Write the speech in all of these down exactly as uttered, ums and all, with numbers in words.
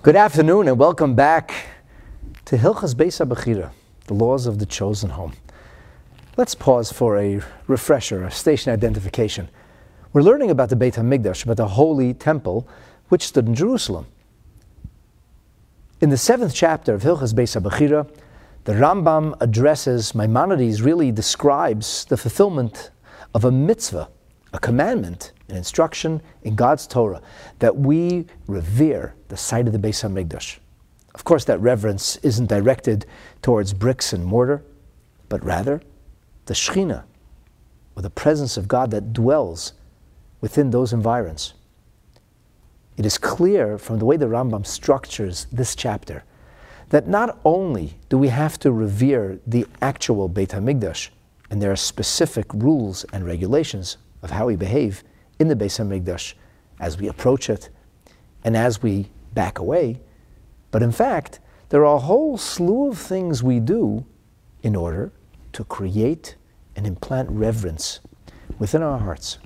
Good afternoon and welcome back to Hilchas Beis HaBechira, the laws of the chosen home. Let's pause for a refresher, a station identification. We're learning about the Beit HaMikdash, about the holy temple which stood in Jerusalem. In the seventh chapter of Hilchas Beis HaBechira, the Rambam addresses, Maimonides really describes the fulfillment of a mitzvah, a commandment, an instruction in God's Torah, that we revere the site of the Beis HaMikdash. Of course, that reverence isn't directed towards bricks and mortar, but rather the Shekhinah, or the presence of God that dwells within those environs. It is clear from the way the Rambam structures this chapter that not only do we have to revere the actual Beit HaMikdash, and there are specific rules and regulations of how we behave in the Beis HaMikdash as we approach it and as we back away, but in fact, there are a whole slew of things we do in order to create and implant reverence within our hearts.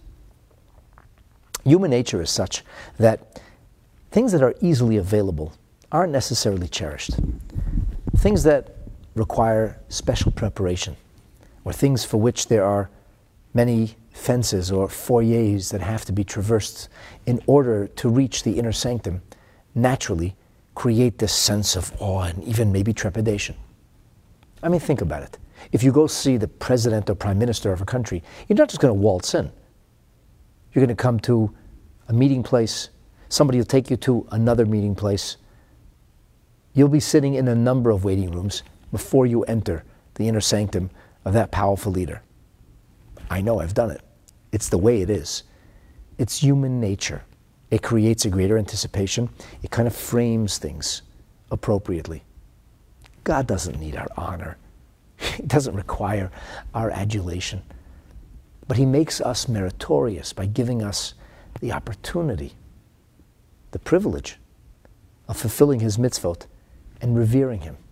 Human nature is such that things that are easily available aren't necessarily cherished. Things that require special preparation, or things for which there are many fences or foyers that have to be traversed in order to reach the inner sanctum, naturally create this sense of awe and even maybe trepidation. I mean, think about it. If you go see the president or prime minister of a country, you're not just going to waltz in. You're going to come to a meeting place. Somebody will take you to another meeting place. You'll be sitting in a number of waiting rooms before you enter the inner sanctum of that powerful leader. I know, I've done it. It's the way it is. It's human nature. It creates a greater anticipation. It kind of frames things appropriately. God doesn't need our honor. He doesn't require our adulation. But He makes us meritorious by giving us the opportunity, the privilege of fulfilling His mitzvot and revering Him.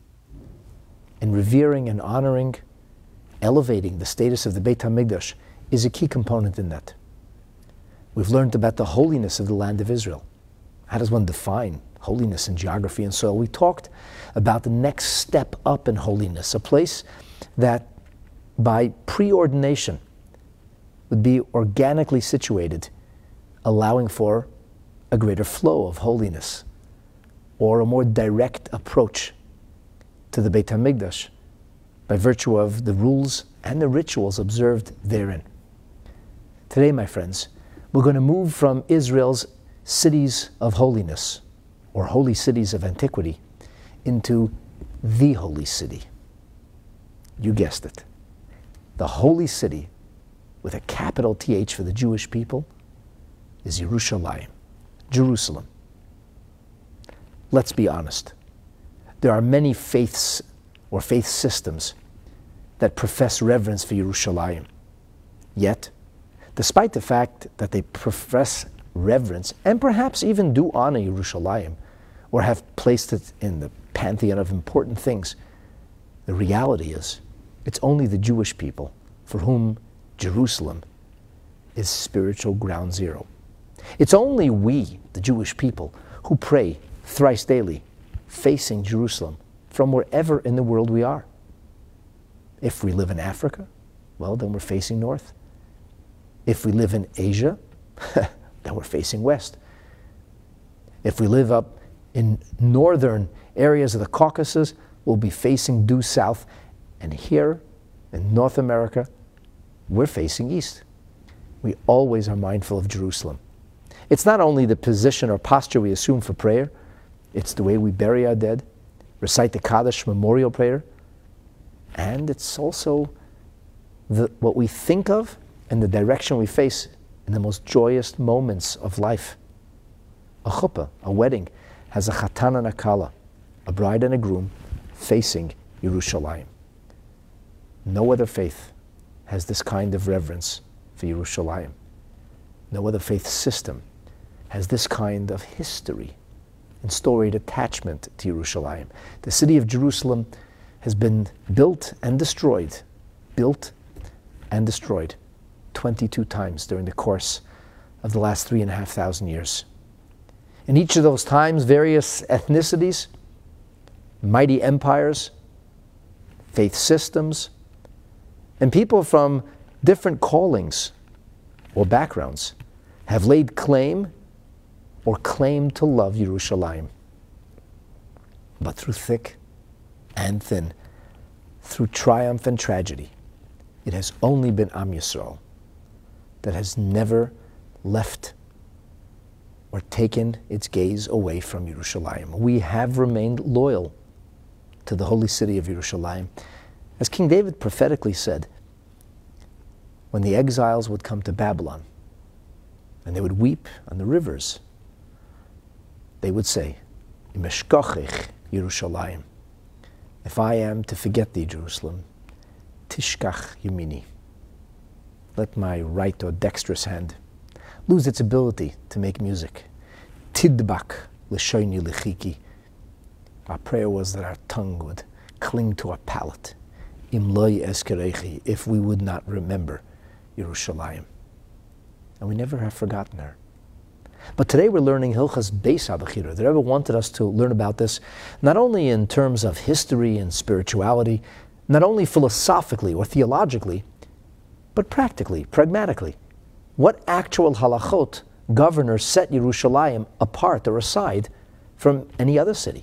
And revering and honoring, elevating the status of the Beit HaMikdash is a key component in that. We've learned about the holiness of the land of Israel. How does one define holiness in geography and soil? We talked about the next step up in holiness, a place that by preordination would be organically situated, allowing for a greater flow of holiness or a more direct approach to the Beit HaMikdash by virtue of the rules and the rituals observed therein. Today, my friends, we're going to move from Israel's cities of holiness, or holy cities of antiquity, into the holy city. You guessed it. The holy city, with a capital T H for the Jewish people, is Yerushalayim, Jerusalem. Let's be honest. There are many faiths or faith systems that profess reverence for Yerushalayim. Yet, despite the fact that they profess reverence and perhaps even do honor Yerushalayim or have placed it in the pantheon of important things, the reality is it's only the Jewish people for whom Jerusalem is spiritual ground zero. It's only we, the Jewish people, who pray thrice daily, facing Jerusalem from wherever in the world we are. If we live in Africa, well, then we're facing north. If we live in Asia, then we're facing west. If we live up in northern areas of the Caucasus, we'll be facing due south. And here in North America, we're facing east. We always are mindful of Jerusalem. It's not only the position or posture we assume for prayer, it's the way we bury our dead, recite the Kaddish memorial prayer, and it's also the, what we think of and the direction we face in the most joyous moments of life. A chuppah, a wedding, has a chatan and a kala, a bride and a groom, facing Yerushalayim. No other faith has this kind of reverence for Yerushalayim. No other faith system has this kind of history and storied attachment to Yerushalayim. The city of Jerusalem has been built and destroyed, built and destroyed twenty-two times during the course of the last three and a half thousand years. In each of those times, various ethnicities, mighty empires, faith systems, and people from different callings or backgrounds have laid claim or claimed to love Yerushalayim. But through thick and thin, through triumph and tragedy, it has only been Am Yisrael that has never left or taken its gaze away from Yerushalayim. We have remained loyal to the holy city of Yerushalayim. As King David prophetically said, when the exiles would come to Babylon and they would weep on the rivers, they would say, Imeshkachich Yerushalayim. If I am to forget thee, Jerusalem, Tishkach Yemini. Let my right or dexterous hand lose its ability to make music. Tidbak l'shoyni l'chiki. Our prayer was that our tongue would cling to our palate. Im lo eskerechi, if we would not remember Yerushalayim. And we never have forgotten her. But today we're learning Hilchas Beis HaBechira. The Rebbe wanted us to learn about this not only in terms of history and spirituality, not only philosophically or theologically, but practically, pragmatically. What actual halachot governors set Yerushalayim apart or aside from any other city?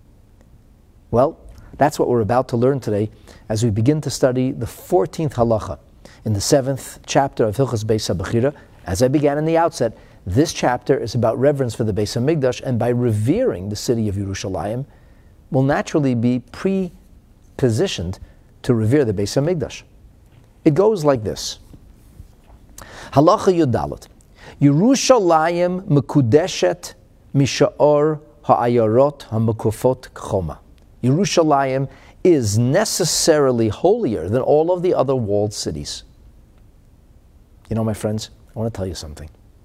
Well, that's what we're about to learn today as we begin to study the fourteenth halacha in the seventh chapter of Hilchas Beis HaBechira. As I began in the outset, this chapter is about reverence for the Beis HaMikdash, and by revering the city of Yerushalayim, will naturally be pre-positioned to revere the Beis HaMikdash. It goes like this. Halacha Yudalet. Yerushalayim mekudeshet misha'or ha'ayarot ha'mekufot k'choma. Yerushalayim is necessarily holier than all of the other walled cities. You know, my friends, I want to tell you something.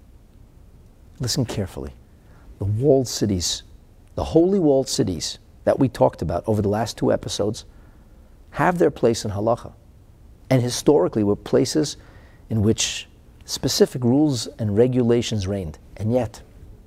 Listen carefully. The walled cities, the holy walled cities that we talked about over the last two episodes, have their place in halacha. And historically were places in which specific rules and regulations reigned. And yet,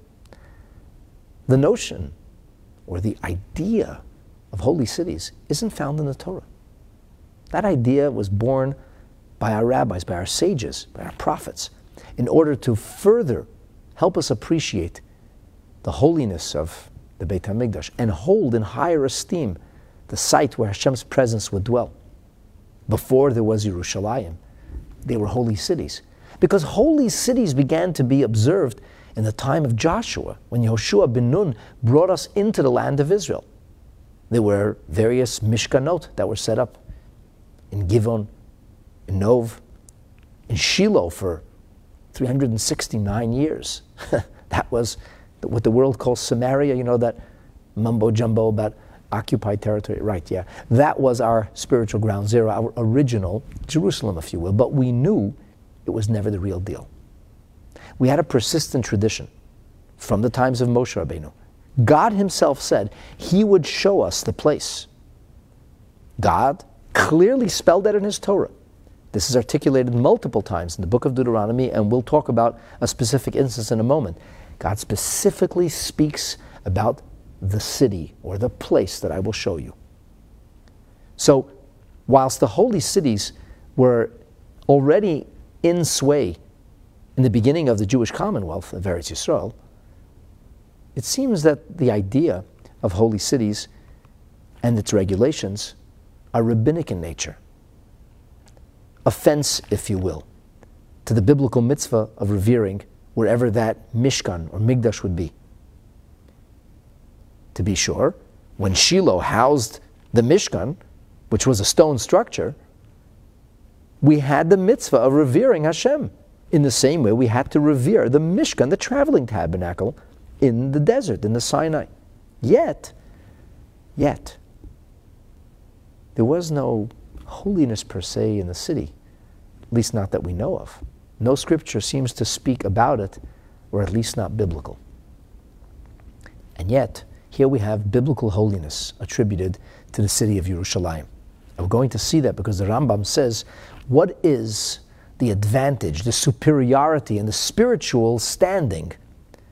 the notion or the idea of holy cities isn't found in the Torah. That idea was born by our rabbis, by our sages, by our prophets, in order to further help us appreciate the holiness of the Beit HaMikdash and hold in higher esteem the site where Hashem's presence would dwell. Before there was Yerushalayim, they were holy cities. Because holy cities began to be observed in the time of Joshua, when Yehoshua ben Nun brought us into the land of Israel. There were various mishkanot that were set up in Givon, in Nov, in Shiloh for three hundred sixty-nine years. That was what the world calls Samaria, you know, that mumbo-jumbo about occupied territory. Right, yeah. That was our spiritual ground zero, our original Jerusalem, if you will. But we knew it was never the real deal. We had a persistent tradition from the times of Moshe Rabbeinu. God himself said he would show us the place. God clearly spelled that in his Torah. This is articulated multiple times in the book of Deuteronomy, and we'll talk about a specific instance in a moment. God specifically speaks about the city or the place that I will show you. So, whilst the holy cities were already in sway in the beginning of the Jewish Commonwealth of Eretz Yisrael, it seems that the idea of holy cities and its regulations are rabbinic in nature. Offense, if you will, to the biblical mitzvah of revering wherever that Mishkan or Migdash would be. To be sure, when Shiloh housed the Mishkan, which was a stone structure, we had the mitzvah of revering Hashem. In the same way we had to revere the Mishkan, the traveling tabernacle, in the desert, in the Sinai. Yet, yet, there was no holiness per se in the city, at least not that we know of. No scripture seems to speak about it, or at least not biblical. And yet, here we have biblical holiness attributed to the city of Yerushalayim. And we're going to see that because the Rambam says, what is the advantage, the superiority, and the spiritual standing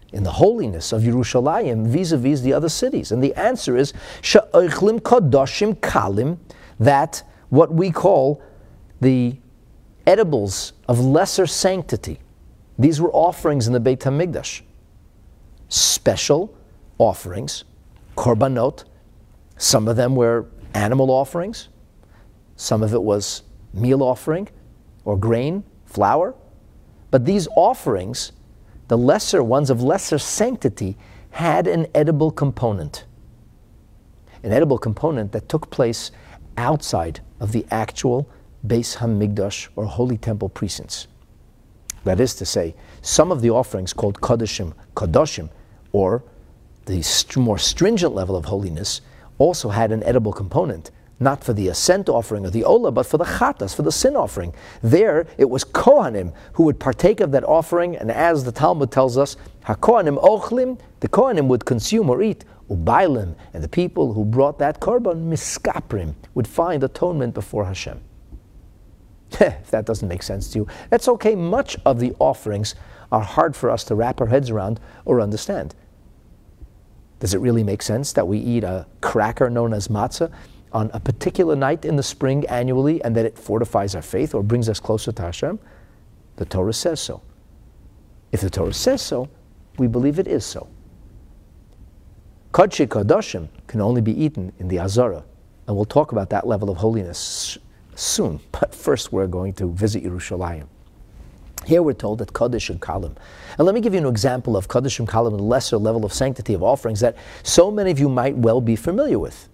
in the holiness of Yerushalayim vis-a-vis the other cities? And the answer is she'oichlim kodoshim kalim, that what we call the edibles of lesser sanctity. These were offerings in the Beit HaMikdash. Special offerings, korbanot. Some of them were animal offerings. Some of it was meal offering or grain, flour. But these offerings, the lesser ones of lesser sanctity, had an edible component. An edible component that took place outside of the actual Beis HaMikdash or Holy Temple precincts. That is to say, some of the offerings called Kodashim, Kodoshim, or the st- more stringent level of holiness, also had an edible component. Not for the ascent offering or the olah, but for the chatas, for the sin offering. There, it was Kohanim who would partake of that offering, and as the Talmud tells us, HaKohanim ochlim, the Kohanim would consume or eat, ubailim, and the people who brought that korban, miskaprim, would find atonement before Hashem. If that doesn't make sense to you, that's okay. Much of the offerings are hard for us to wrap our heads around or understand. Does it really make sense that we eat a cracker known as matzah on a particular night in the spring annually, and that it fortifies our faith or brings us closer to Hashem? The Torah says so. If the Torah says so, we believe it is so. Kodshei Kodoshim can only be eaten in the Azara, and we'll talk about that level of holiness soon. But first we're going to visit Yerushalayim. Here we're told that Kodesh and Kalim. And let me give you an example of Kodesh and Kalim, the lesser level of sanctity of offerings that so many of you might well be familiar with.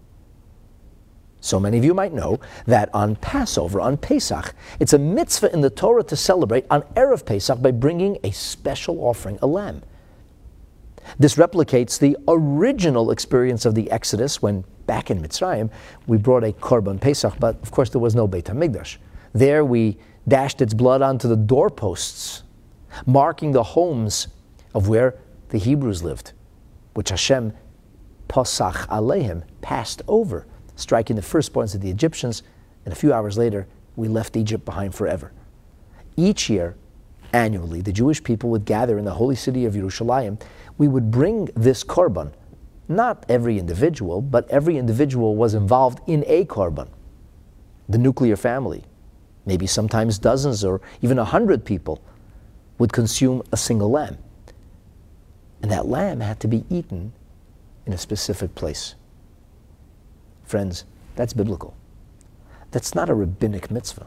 So many of you might know that on Passover, on Pesach, it's a mitzvah in the Torah to celebrate on Erev Pesach by bringing a special offering, a lamb. This replicates the original experience of the Exodus when, back in Mitzrayim, we brought a Korban Pesach, but of course there was no Beit HaMikdash. There we dashed its blood onto the doorposts, marking the homes of where the Hebrews lived, which Hashem, Pasach Aleihim, passed over, striking the firstborns of the Egyptians, and a few hours later, we left Egypt behind forever. Each year, annually, the Jewish people would gather in the holy city of Yerushalayim. We would bring this korban. Not every individual, but every individual was involved in a korban. The nuclear family, maybe sometimes dozens or even a hundred people, would consume a single lamb. And that lamb had to be eaten in a specific place. Friends, that's biblical. That's not a rabbinic mitzvah.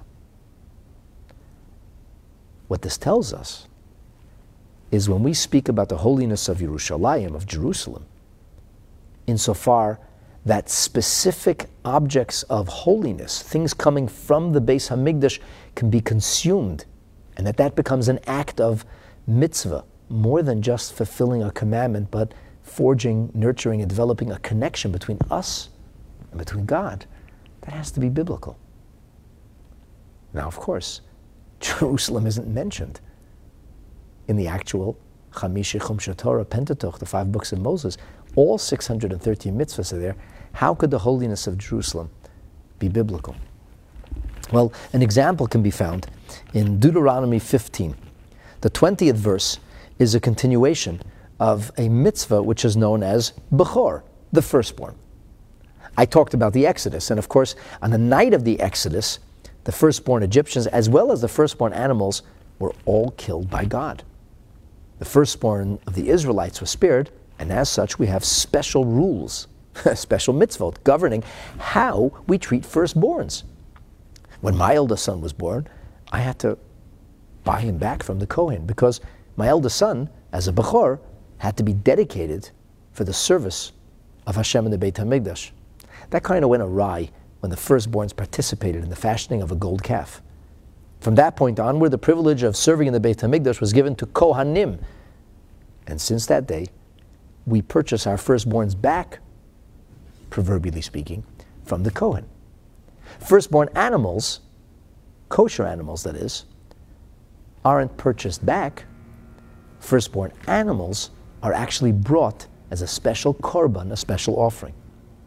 What this tells us is when we speak about the holiness of Yerushalayim, of Jerusalem, insofar that specific objects of holiness, things coming from the Beis HaMikdash, can be consumed, and that that becomes an act of mitzvah, more than just fulfilling a commandment, but forging, nurturing, and developing a connection between us and between God. That has to be biblical. Now, of course, Jerusalem isn't mentioned in the actual Chamishi Chumshe Torah, Pentateuch, the five books of Moses. All six hundred thirteen mitzvahs are there. How could the holiness of Jerusalem be biblical? Well, an example can be found in Deuteronomy fifteen. The twentieth verse is a continuation of a mitzvah which is known as Bechor, the firstborn. I talked about the Exodus, and of course, on the night of the Exodus, the firstborn Egyptians, as well as the firstborn animals, were all killed by God. The firstborn of the Israelites was spared, and as such, we have special rules, special mitzvot, governing how we treat firstborns. When my eldest son was born, I had to buy him back from the Kohen, because my eldest son, as a Bechor, had to be dedicated for the service of Hashem in the Beit HaMikdash. That kind of went awry when the firstborns participated in the fashioning of a gold calf. From that point onward, the privilege of serving in the Beit HaMikdash was given to Kohanim. And since that day, we purchase our firstborns back, proverbially speaking, from the Kohen. Firstborn animals, kosher animals that is, aren't purchased back. Firstborn animals are actually brought as a special korban, a special offering.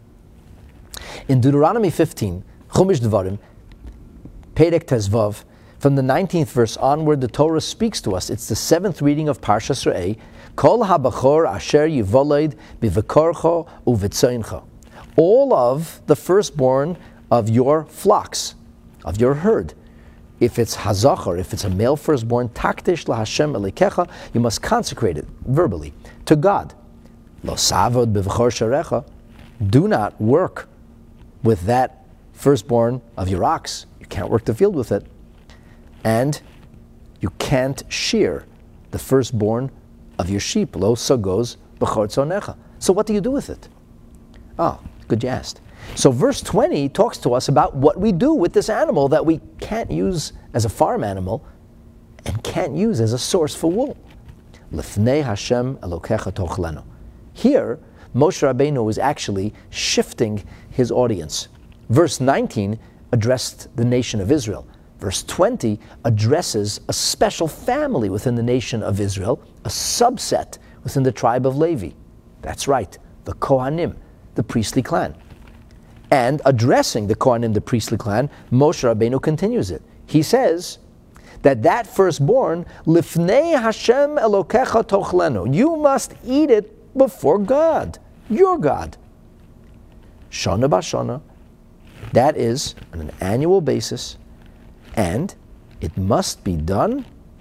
In Deuteronomy fifteen, Chumash Devarim, Perek Tezvav, from the nineteenth verse onward, the Torah speaks to us. It's the seventh reading of Parshas Re'eh, Kol habachor asher yivoled bivakorcho uvitzeincha. All of the firstborn of your flocks, of your herd. If it's hazachar, if it's a male firstborn, takdish laHashem elikecha, you must consecrate it verbally to God. Lo savod bivachor sharecha. Do not work with that firstborn of your ox. You can't work the field with it. And you can't shear the firstborn of your sheep. Lo sagos b'chor tzonecha. So what do you do with it? Oh, good you asked. So verse twenty talks to us about what we do with this animal that we can't use as a farm animal and can't use as a source for wool. Lifnei Hashem Elokecha tochlenu. Here, Moshe Rabbeinu is actually shifting his audience. Verse nineteen addressed the nation of Israel. Verse twenty addresses a special family within the nation of Israel, a subset within the tribe of Levi. That's right, the Kohanim, the priestly clan. And addressing the Kohanim, the priestly clan, Moshe Rabbeinu continues it. He says that that firstborn, Lifnei Hashem Elokecha tochlenu, you must eat it before God, your God. Shana b'shana, that is on an annual basis, and it must be done,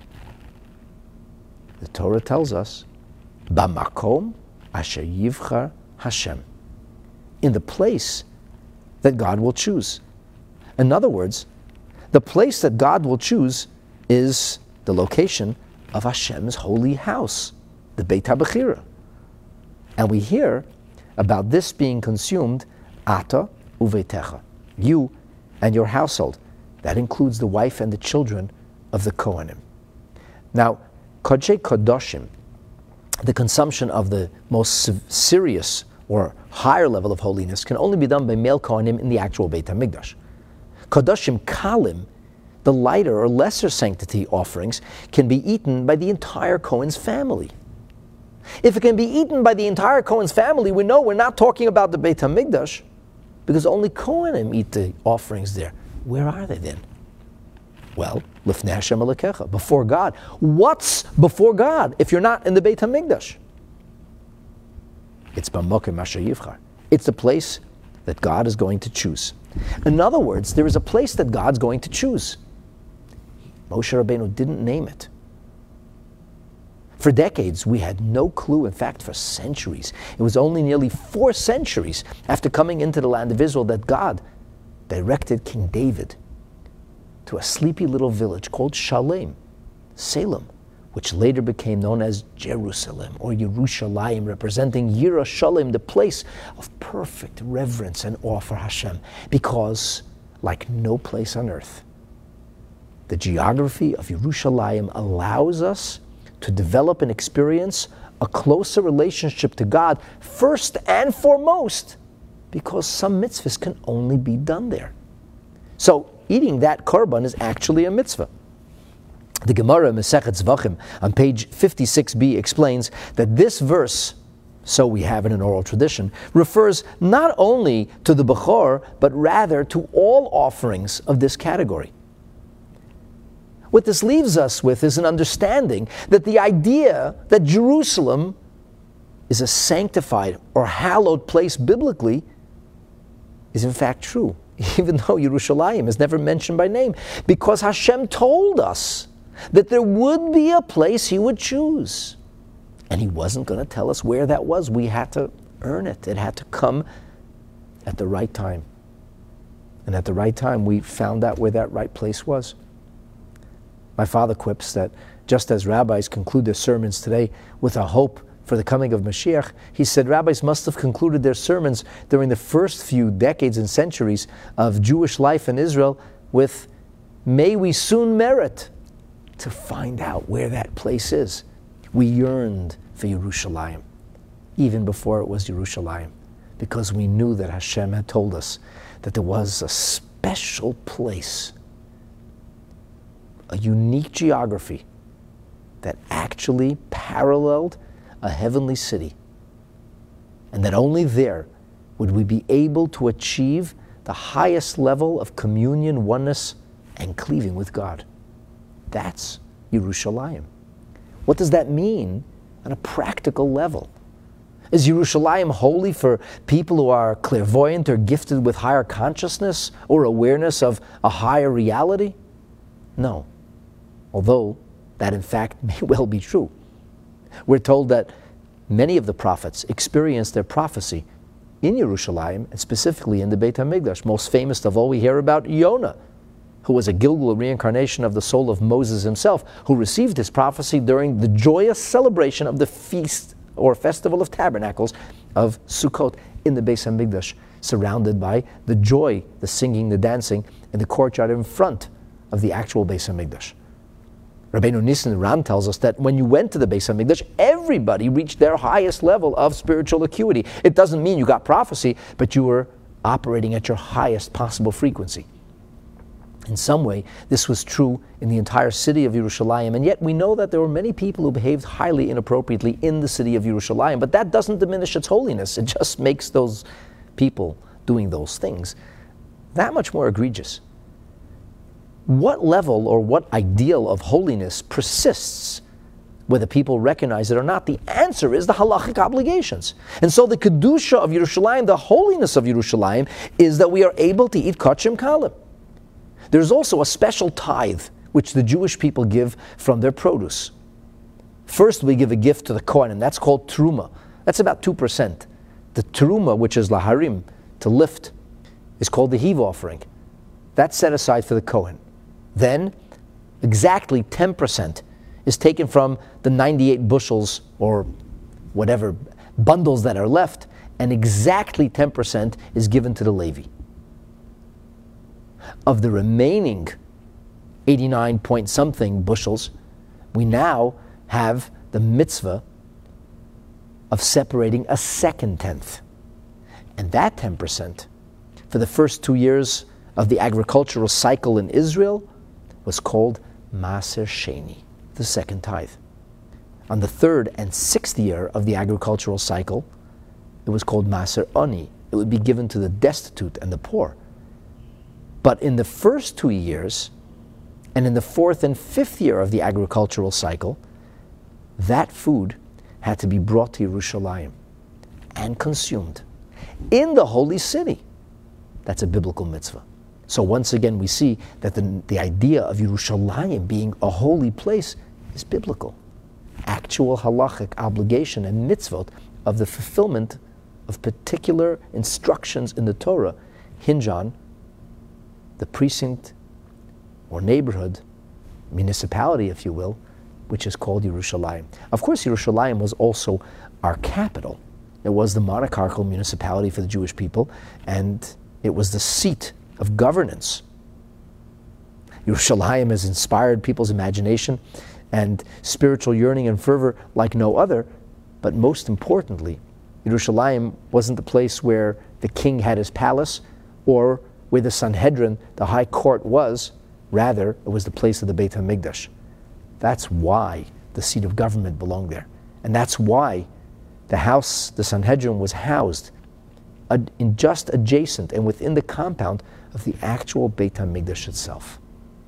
the Torah tells us, Bamakom asher yivchar Hashem, in the place that God will choose. In other words, the place that God will choose is the location of Hashem's holy house, the Beit HaBechira. And we hear about this being consumed, Ata uveitecha, you and your household. That includes the wife and the children of the Kohanim. Now, Kodshei Kodoshim, the consumption of the most serious or higher level of holiness, can only be done by male Kohanim in the actual Beit HaMikdash. Kodoshim Kalim, the lighter or lesser sanctity offerings, can be eaten by the entire Kohen's family. If it can be eaten by the entire Kohen's family, we know we're not talking about the Beit HaMikdash, because only Kohanim eat the offerings there. Where are they then? Well, Lifnei Hashem Elokecha, before God. What's before God if you're not in the Beit HaMikdash? It's B'mokim Asher Yivchar. It's the place that God is going to choose. In other words, there is a place that God's going to choose. Moshe Rabbeinu didn't name it. For decades, we had no clue. In fact, for centuries. It was only nearly four centuries after coming into the land of Israel that God directed King David to a sleepy little village called Shalem, Salem, which later became known as Jerusalem or Yerushalayim, representing Yerushalayim, the place of perfect reverence and awe for Hashem, because like no place on earth, the geography of Yerushalayim allows us to develop and experience a closer relationship to God, first and foremost, because some mitzvahs can only be done there. So eating that korban is actually a mitzvah. The Gemara Masechet Zvachim on page fifty-six b explains that this verse, so we have in an oral tradition, refers not only to the Bechor, but rather to all offerings of this category. What this leaves us with is an understanding that the idea that Jerusalem is a sanctified or hallowed place biblically is in fact true, even though Yerushalayim is never mentioned by name, because Hashem told us that there would be a place He would choose. And He wasn't going to tell us where that was. We had to earn it. It had to come at the right time. And at the right time, we found out where that right place was. My father quips that just as rabbis conclude their sermons today with a hope for the coming of Mashiach, he said rabbis must have concluded their sermons during the first few decades and centuries of Jewish life in Israel with, may we soon merit to find out where that place is. We yearned for Yerushalayim, even before it was Yerushalayim, because we knew that Hashem had told us that there was a special place, a unique geography that actually paralleled a heavenly city, and that only there would we be able to achieve the highest level of communion, oneness, and cleaving with God. That's Yerushalayim. What does that mean on a practical level. Is Yerushalayim holy for people who are clairvoyant or gifted with higher consciousness or awareness of a higher reality? No. Although that in fact may well be true. We're told that many of the prophets experienced their prophecy in Yerushalayim, and specifically in the Beit HaMikdash. Most famous of all, we hear about Yonah, who was a Gilgul reincarnation of the soul of Moses himself, who received his prophecy during the joyous celebration of the feast or Festival of Tabernacles of Sukkot in the Beis HaMikdash, surrounded by the joy, the singing, the dancing in the courtyard in front of the actual Beis HaMikdash. Rabbeinu Nissan Ram tells us that when you went to the Beis HaMikdash, everybody reached their highest level of spiritual acuity. It doesn't mean you got prophecy, but you were operating at your highest possible frequency. In some way, this was true in the entire city of Yerushalayim, and yet we know that there were many people who behaved highly inappropriately in the city of Yerushalayim, but that doesn't diminish its holiness. It just makes those people doing those things that much more egregious. What level or what ideal of holiness persists, whether people recognize it or not? The answer is the halachic obligations. And so the kedusha of Yerushalayim, the holiness of Yerushalayim, is that we are able to eat kachim kalim. There's also a special tithe which the Jewish people give from their produce. First, we give a gift to the Kohen, and that's called truma. That's about two percent. The truma, which is laharim, to lift, is called the heave offering. That's set aside for the Kohen. Then, exactly ten percent is taken from the ninety-eight bushels or whatever bundles that are left, and exactly ten percent is given to the Levi. Of the remaining eighty-nine point something bushels, we now have the mitzvah of separating a second tenth. And that ten percent, for the first two years of the agricultural cycle in Israel, was called Maser Sheni, the second tithe. On the third and sixth year of the agricultural cycle, it was called Maser Oni. It would be given to the destitute and the poor. But in the first two years, and in the fourth and fifth year of the agricultural cycle, that food had to be brought to Yerushalayim and consumed in the holy city. That's a biblical mitzvah. So once again, we see that the, the idea of Yerushalayim being a holy place is biblical. Actual halachic obligation and mitzvot of the fulfillment of particular instructions in the Torah hinge on the precinct or neighborhood, municipality, if you will, which is called Yerushalayim. Of course, Yerushalayim was also our capital. It was the monarchical municipality for the Jewish people, and it was the seat of governance. Yerushalayim has inspired people's imagination and spiritual yearning and fervor like no other, but most importantly, Yerushalayim wasn't the place where the king had his palace or where the Sanhedrin, the high court, was. Rather, it was the place of the Beit HaMikdash. That's why the seat of government belonged there. And that's why the house, the Sanhedrin, was housed ad- in just adjacent and within the compound of the actual Beit HaMikdash itself.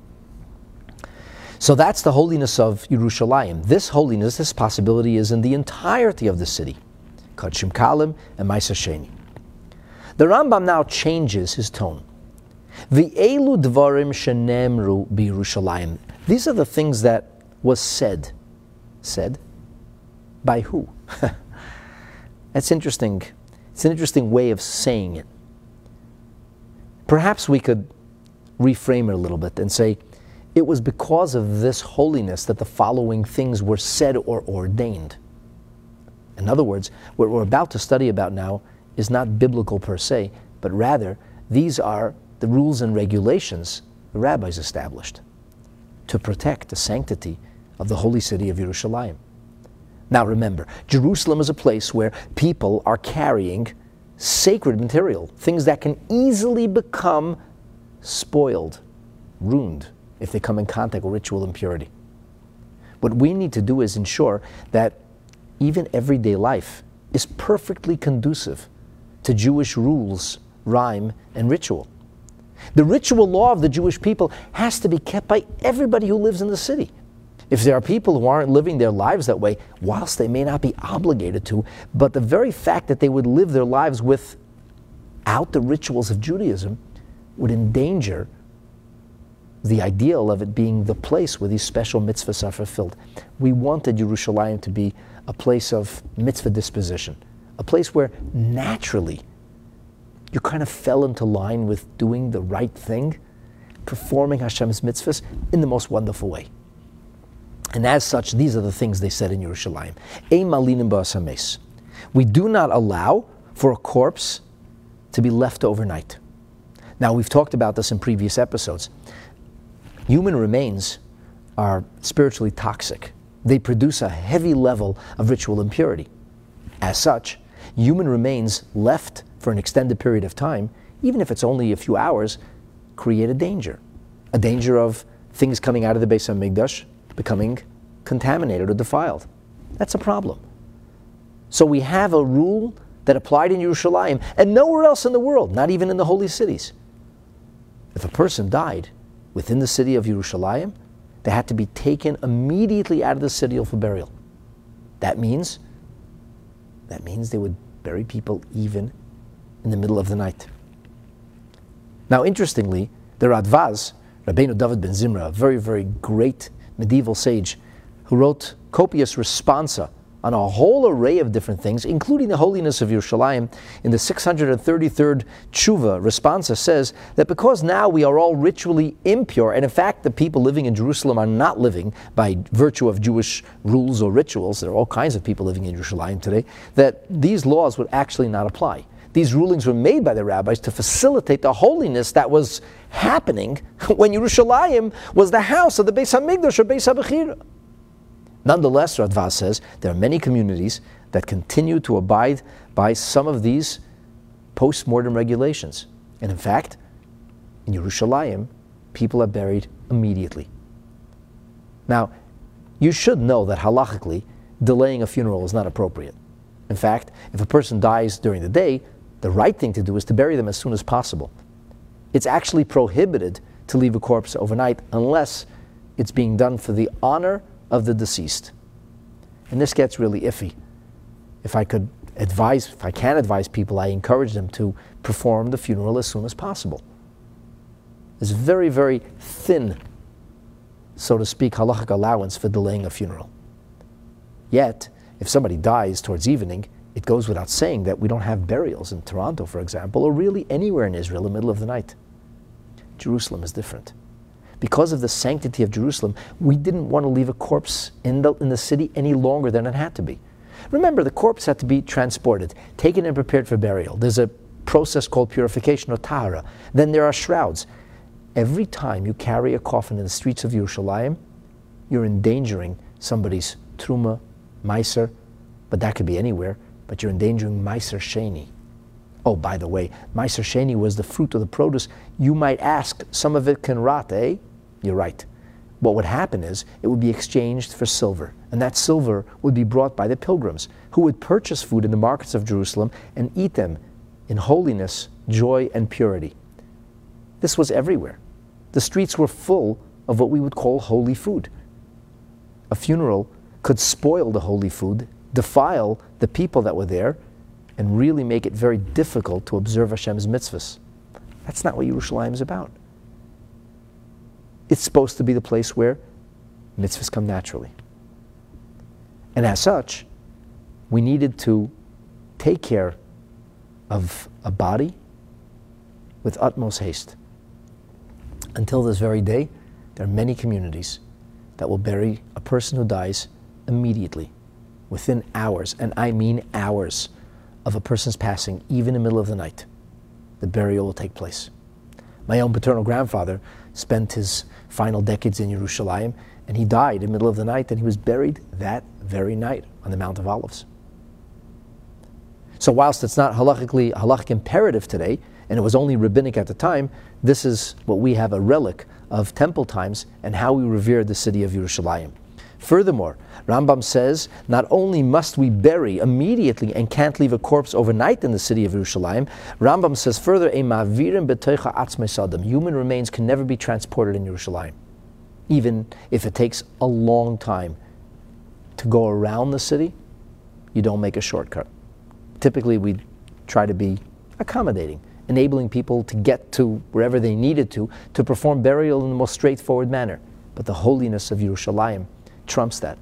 So that's the holiness of Yerushalayim. This holiness, this possibility, is in the entirety of the city. Kachim Kalim and Maser Sheni. The Rambam now changes his tone. V'elu dvarim shenemru b'Yerushalayim. These are the things that was said. Said? By who? That's interesting. It's an interesting way of saying it. Perhaps we could reframe it a little bit and say, it was because of this holiness that the following things were said or ordained. In other words, what we're about to study about now is not biblical per se, but rather these are the rules and regulations the rabbis established to protect the sanctity of the holy city of Yerushalayim. Now remember, Jerusalem is a place where people are carrying sacred material, things that can easily become spoiled, ruined, if they come in contact with ritual impurity. What we need to do is ensure that even everyday life is perfectly conducive to Jewish rules, rhyme, and ritual. The ritual law of the Jewish people has to be kept by everybody who lives in the city. If there are people who aren't living their lives that way, whilst they may not be obligated to, but the very fact that they would live their lives without the rituals of Judaism would endanger the ideal of it being the place where these special mitzvahs are fulfilled. We wanted Yerushalayim to be a place of mitzvah disposition, a place where naturally you kind of fell into line with doing the right thing, performing Hashem's mitzvahs in the most wonderful way. And as such, these are the things they said in Yerushalayim. Ein malinim ba'as hames. We do not allow for a corpse to be left overnight. Now, we've talked about this in previous episodes. Human remains are spiritually toxic. They produce a heavy level of ritual impurity. As such, human remains left for an extended period of time, even if it's only a few hours, create a danger. A danger of things coming out of the Beis HaMikdash becoming contaminated or defiled. That's a problem. So we have a rule that applied in Yerushalayim and nowhere else in the world, not even in the holy cities. If a person died within the city of Yerushalayim, they had to be taken immediately out of the city for burial. That means, that means they would bury people even in the middle of the night. Now, interestingly, the Radvaz, Rabbeinu David ben Zimra, a very, very great medieval sage, who wrote copious responsa on a whole array of different things, including the holiness of Yerushalayim, in the six hundred thirty-third tshuva responsa says that because now we are all ritually impure, and in fact the people living in Jerusalem are not living by virtue of Jewish rules or rituals, there are all kinds of people living in Yerushalayim today, that these laws would actually not apply. These rulings were made by the rabbis to facilitate the holiness that was happening when Yerushalayim was the house of the Beis HaMikdash or Beis HaBechira. Nonetheless, Radvaz says, there are many communities that continue to abide by some of these post-mortem regulations. And in fact, in Yerushalayim, people are buried immediately. Now, you should know that halachically, delaying a funeral is not appropriate. In fact, if a person dies during the day, the right thing to do is to bury them as soon as possible. It's actually prohibited to leave a corpse overnight unless it's being done for the honor of the deceased. And this gets really iffy. If I could advise, if I can advise people, I encourage them to perform the funeral as soon as possible. There's very, very thin, so to speak, halachic allowance for delaying a funeral. Yet, if somebody dies towards evening, it goes without saying that we don't have burials in Toronto, for example, or really anywhere in Israel in the middle of the night. Jerusalem is different. Because of the sanctity of Jerusalem, we didn't want to leave a corpse in the, in the city any longer than it had to be. Remember, the corpse had to be transported, taken and prepared for burial. There's a process called purification or tahara. Then there are shrouds. Every time you carry a coffin in the streets of Yerushalayim, you're endangering somebody's truma, meiser, but that could be anywhere, but you're endangering meiser sheni. Oh, by the way, meiser sheni was the fruit of the produce. You might ask, some of it can rot, eh? You're right. What would happen is, it would be exchanged for silver, and that silver would be brought by the pilgrims, who would purchase food in the markets of Jerusalem and eat them in holiness, joy, and purity. This was everywhere. The streets were full of what we would call holy food. A funeral could spoil the holy food, defile the people that were there, and really make it very difficult to observe Hashem's mitzvahs. That's not what Yerushalayim is about. It's supposed to be the place where mitzvahs come naturally. And as such, we needed to take care of a body with utmost haste. Until this very day, there are many communities that will bury a person who dies immediately, within hours, and I mean hours, of a person's passing, even in the middle of the night. The burial will take place. My own paternal grandfather spent his final decades in Yerushalayim, and he died in the middle of the night, and he was buried that very night on the Mount of Olives. So whilst it's not halachically halachic imperative today, and it was only rabbinic at the time, this is what we have a relic of temple times and how we revered the city of Yerushalayim. Furthermore, Rambam says, not only must we bury immediately and can't leave a corpse overnight in the city of Yerushalayim, Rambam says further, human remains can never be transported in Yerushalayim. Even if it takes a long time to go around the city, you don't make a shortcut. Typically, we try to be accommodating, enabling people to get to wherever they needed to, to perform burial in the most straightforward manner. But the holiness of Yerushalayim trumps that.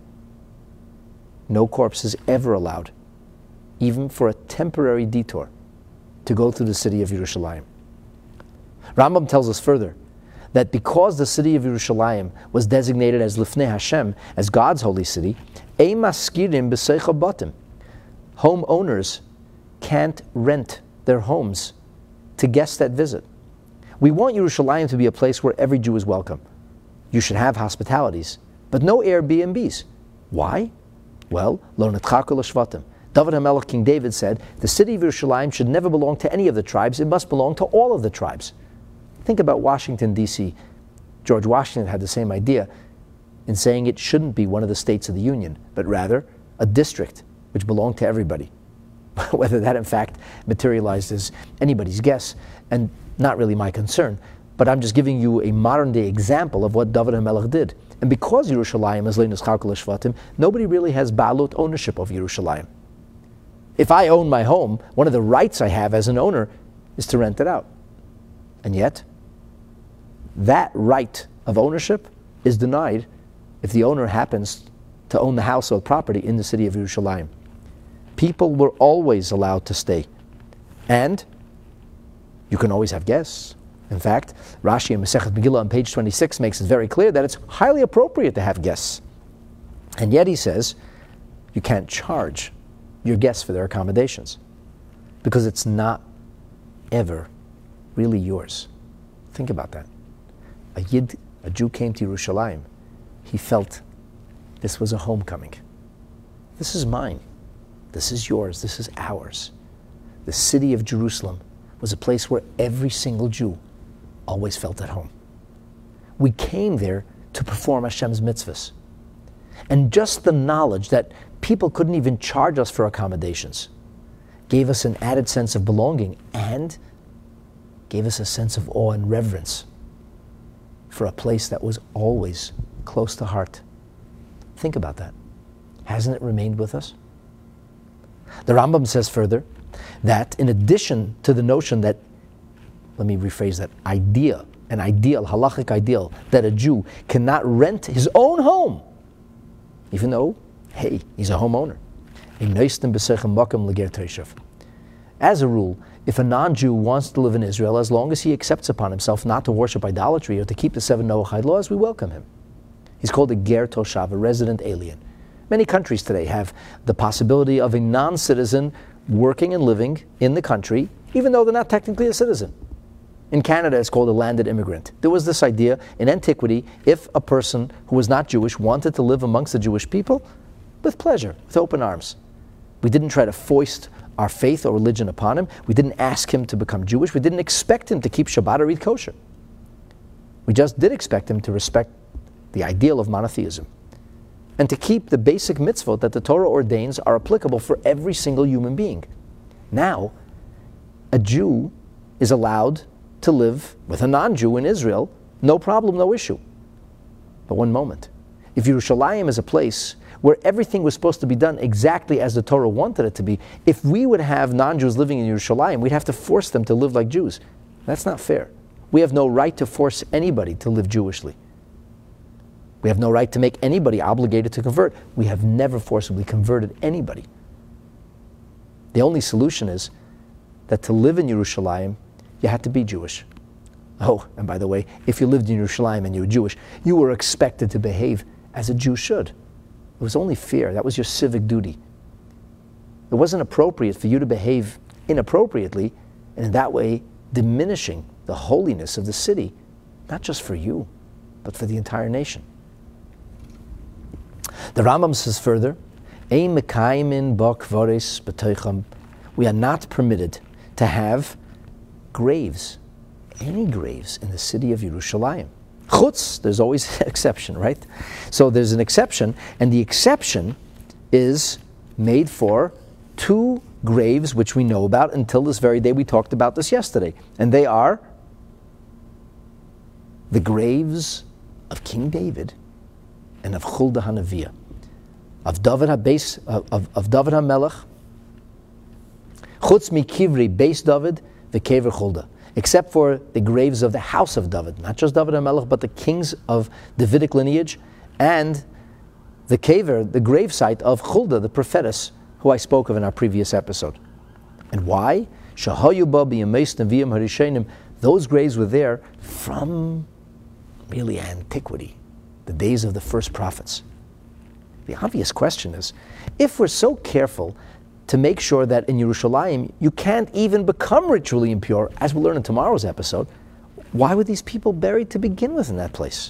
No corpse is ever allowed, even for a temporary detour, to go through the city of Yerushalayim. Rambam tells us further that because the city of Yerushalayim was designated as Lifnei Hashem, as God's holy city, Ein maskirim b'seicha batim. Homeowners can't rent their homes to guests that visit. We want Yerushalayim to be a place where every Jew is welcome. You should have hospitalities, but no Airbnbs. Why? Well, lo netchaku l'shvatim. David HaMelech, King David, said, the city of Yerushalayim should never belong to any of the tribes, it must belong to all of the tribes. Think about Washington, D C George Washington had the same idea in saying it shouldn't be one of the states of the Union, but rather a district which belonged to everybody. Whether that in fact materialized is anybody's guess, and not really my concern, but I'm just giving you a modern day example of what David HaMelech did. And because Yerushalayim is Leinos Chalkal Shvatim, nobody really has Baalut, ownership of Yerushalayim. If I own my home, one of the rights I have as an owner is to rent it out. And yet, that right of ownership is denied if the owner happens to own the house or property in the city of Yerushalayim. People were always allowed to stay. And you can always have guests. In fact, Rashi in Masechet Megillah on page twenty-six makes it very clear that it's highly appropriate to have guests. And yet he says, you can't charge your guests for their accommodations because it's not ever really yours. Think about that. A Yid, a Jew came to Yerushalayim. He felt this was a homecoming. This is mine. This is yours. This is ours. The city of Jerusalem was a place where every single Jew always felt at home. We came there to perform Hashem's mitzvahs. And just the knowledge that people couldn't even charge us for accommodations gave us an added sense of belonging and gave us a sense of awe and reverence for a place that was always close to heart. Think about that. Hasn't it remained with us? The Rambam says further that in addition to the notion that, let me rephrase that, idea, an ideal, halachic ideal, that a Jew cannot rent his own home, even though, hey, he's a homeowner. As a rule, if a non-Jew wants to live in Israel, as long as he accepts upon himself not to worship idolatry or to keep the seven Noahide laws, we welcome him. He's called a ger toshav, a resident alien. Many countries today have the possibility of a non-citizen working and living in the country, even though they're not technically a citizen. In Canada, it's called a landed immigrant. There was this idea in antiquity, if a person who was not Jewish wanted to live amongst the Jewish people, with pleasure, with open arms. We didn't try to foist our faith or religion upon him. We didn't ask him to become Jewish. We didn't expect him to keep Shabbat or eat kosher. We just did expect him to respect the ideal of monotheism and to keep the basic mitzvot that the Torah ordains are applicable for every single human being. Now, a Jew is allowed to live with a non-Jew in Israel, no problem, no issue. But one moment. If Yerushalayim is a place where everything was supposed to be done exactly as the Torah wanted it to be, if we would have non-Jews living in Yerushalayim, we'd have to force them to live like Jews. That's not fair. We have no right to force anybody to live Jewishly. We have no right to make anybody obligated to convert. We have never forcibly converted anybody. The only solution is that to live in Yerushalayim, you had to be Jewish. Oh, and by the way, if you lived in Yerushalayim and you were Jewish, you were expected to behave as a Jew should. It was only fair. That was your civic duty. It wasn't appropriate for you to behave inappropriately and in that way diminishing the holiness of the city, not just for you, but for the entire nation. The Rambam says further, Ein mekaymin bo kvaros b'tocham. We are not permitted to have graves, any graves in the city of Yerushalayim. Chutz, there's always an exception, right? So there's an exception, and the exception is made for two graves which we know about until this very day. We talked about this yesterday. And they are the graves of King David and of Huldah HaNeviah, of David HaBeis, of, of, of David HaMelech, Chutz mikivri Beis David, the Kever Huldah, except for the graves of the house of David, not just David HaMelech, but the kings of Davidic lineage, and the Kever, the gravesite of Huldah, the prophetess, who I spoke of in our previous episode. And why? Shahayu ba b'yameis neviim harishenim. Those graves were there from really antiquity, the days of the first prophets. The obvious question is, if we're so careful to make sure that in Yerushalayim you can't even become ritually impure, as we'll learn in tomorrow's episode, why were these people buried to begin with in that place?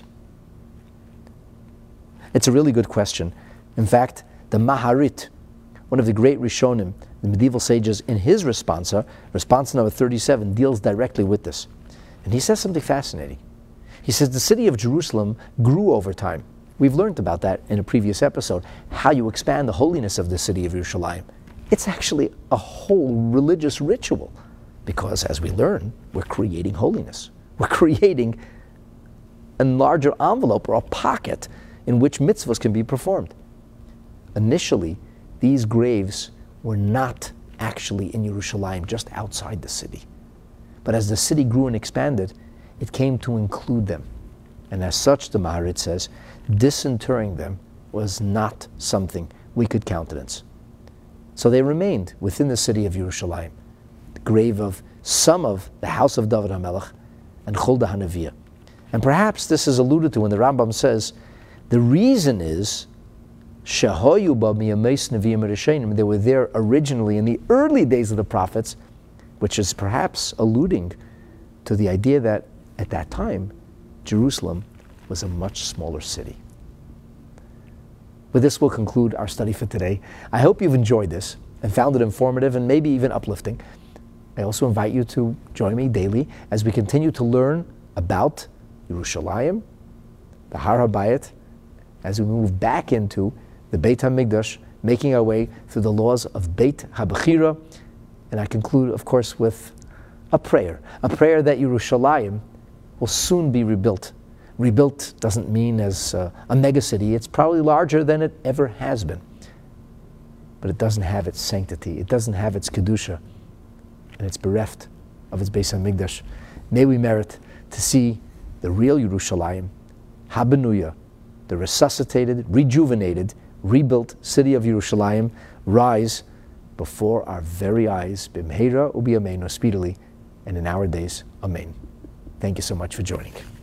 It's a really good question. In fact, the Maharit, one of the great Rishonim, the medieval sages, in his responsa, response number thirty-seven, deals directly with this. And he says something fascinating. He says the city of Jerusalem grew over time. We've learned about that in a previous episode, how you expand the holiness of the city of Yerushalayim. It's actually a whole religious ritual, because as we learn, we're creating holiness. We're creating a larger envelope or a pocket in which mitzvahs can be performed. Initially, these graves were not actually in Yerushalayim, just outside the city. But as the city grew and expanded, it came to include them. And as such, the Maharit says, disinterring them was not something we could countenance. So they remained within the city of Yerushalayim, the grave of some of the house of David HaMelech and Huldah HaNeviah. And perhaps this is alluded to when the Rambam says, the reason is, Shehoyu ba miyameis neviim harishenim, they were there originally in the early days of the prophets, which is perhaps alluding to the idea that at that time, Jerusalem was a much smaller city. With this, we'll conclude our study for today. I hope you've enjoyed this and found it informative and maybe even uplifting. I also invite you to join me daily as we continue to learn about Yerushalayim, the Har HaBayit, as we move back into the Beit HaMikdash, making our way through the laws of Beit HaBechira. And I conclude, of course, with a prayer, a prayer that Yerushalayim will soon be rebuilt. Rebuilt doesn't mean as uh, a megacity. It's probably larger than it ever has been. But it doesn't have its sanctity. It doesn't have its kedusha. And it's bereft of its Beis HaMikdash. May we merit to see the real Yerushalayim, Habenuya, the resuscitated, rejuvenated, rebuilt city of Yerushalayim, rise before our very eyes, bimheira ubiyameinu, speedily, and in our days. Amen. Thank you so much for joining.